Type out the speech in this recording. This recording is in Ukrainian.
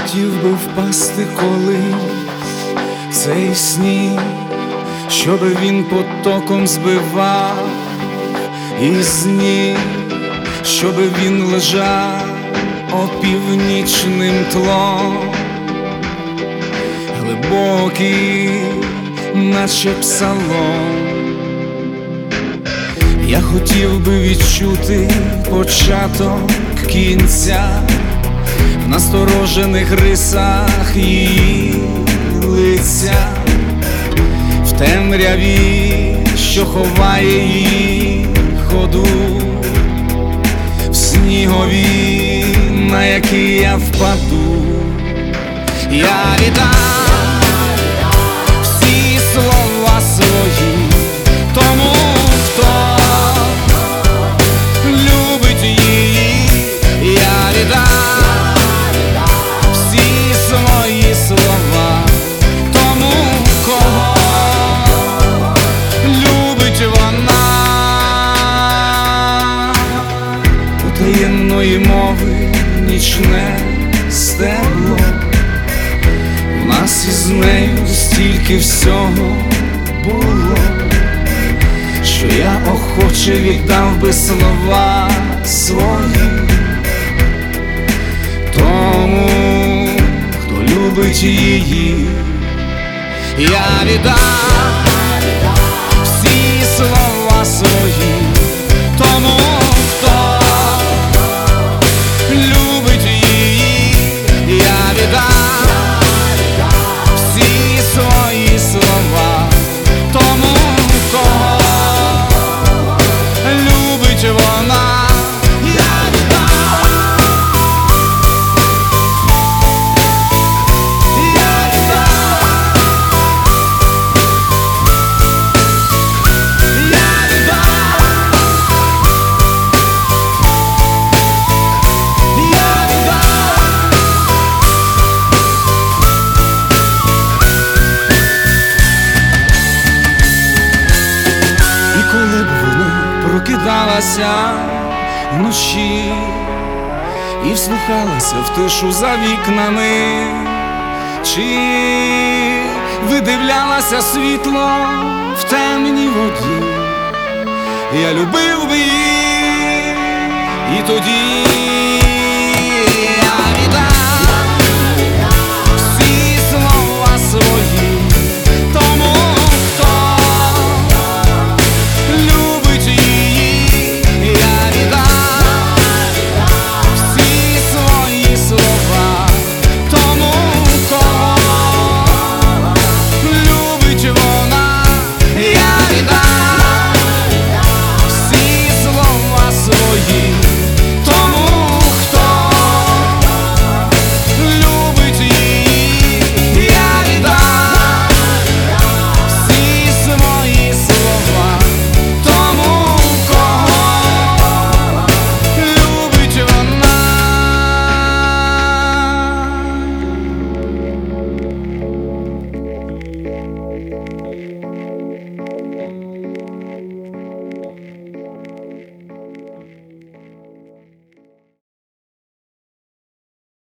хотів би впасти колись в цей сніг, щоби він потоком збивав із ніг, щоби він лежав опівнічним тлом, глибокий, наче псалом. Я хотів би відчути початок кінця в насторожених рисах її лиця, в темряві, що ховає її ходу, в снігові, на який я впаду. Я віддам всі слова свої тому, хто любить її. Я віддам всі свої слова тому, кого любить вона. Потаємної мови нічне стебло, у нас із нею стільки всього було, що я охоче віддав би слова свої тому, хто любить її. Я віддам всі слова свої тому, хто любить її. Я віддам всі свої слова тому, кого любить вона. Прокидалася вночі і вслухалася в тишу за вікнами, чи видивлялася світло в темній воді. Я любив би її і тоді.